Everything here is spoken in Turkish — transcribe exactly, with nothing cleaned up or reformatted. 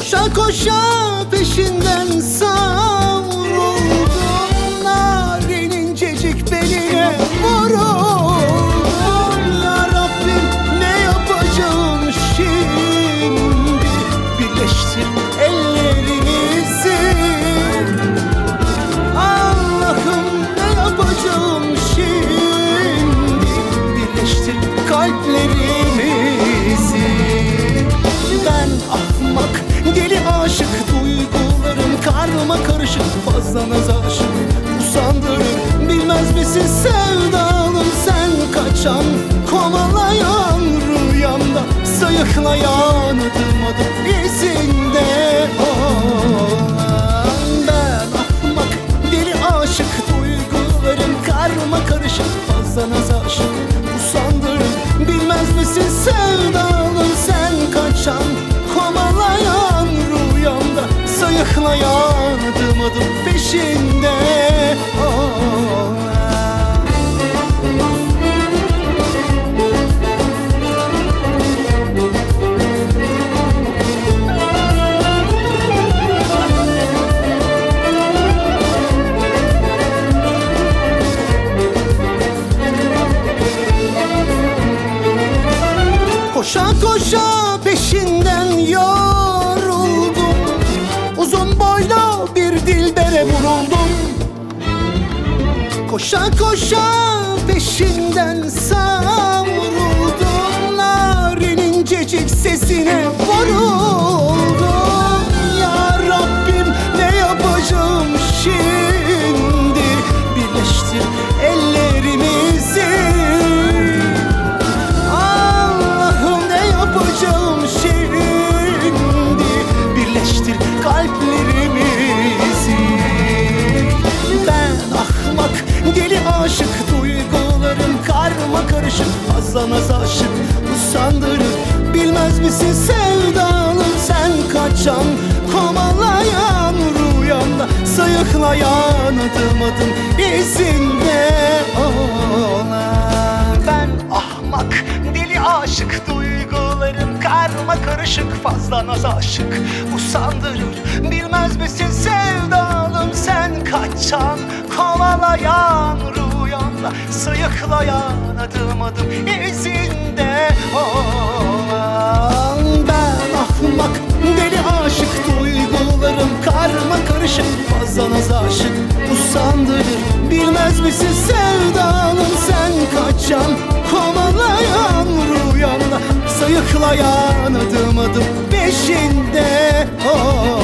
Koşa koşa peşinden savruldum, narin incecik beline vuruldum. Ya Rabbim ne yapacağım şimdi, birleştir ellerimizi. Allah'ım ne yapacağım şimdi, birleştir kalplerimizi. Ben ahmak, deli aşık, duygularım karma karışık, fazla naz aşık usandırır. Bilmez misin sevdalım sen, kaçan kovalayan rüyamda, sayıklayan adım adım izinde olan. Ben ahmak, deli aşık, duygularım karma karışık, fazla naz aşık usandırır. Bilmez misin sevdalım sen, kaçan kovalayan rüyamda, sayıklayan adım adım peşinde olan. Koşa koşa peşinden yoruldum, uzun boylu bir dilbere vuruldum. Koşa koşa peşinden savruldum, narin incecik sesine vuruldum. Ya Rabbim ne yapacağım şimdi, birleştir ellerimizi. Birleştir kalplerimizi. Ben ahmak, deli aşık, duygularım karma karışık, fazla naz aşık usandırır. Bilmez misin sevdalım sen, kaçan kovalayan rüyamda, sayıklayan adım adım izinde olan. Ben ahmak, deli aşık, duygularım karma karışık, fazla naz aşık usandırır. Bilmez misin sevdalım sen, kaçan kovalayan rüyamda, sayıklayan adım adım izinde olan. Ben ahmak, deli aşık, duygularım karma karışık, fazla naz aşık usandırır. Bilmez misin sevdalım sen, kaçan kovalayan rüyamda, sayıklayan adım adım peşinde. Oh.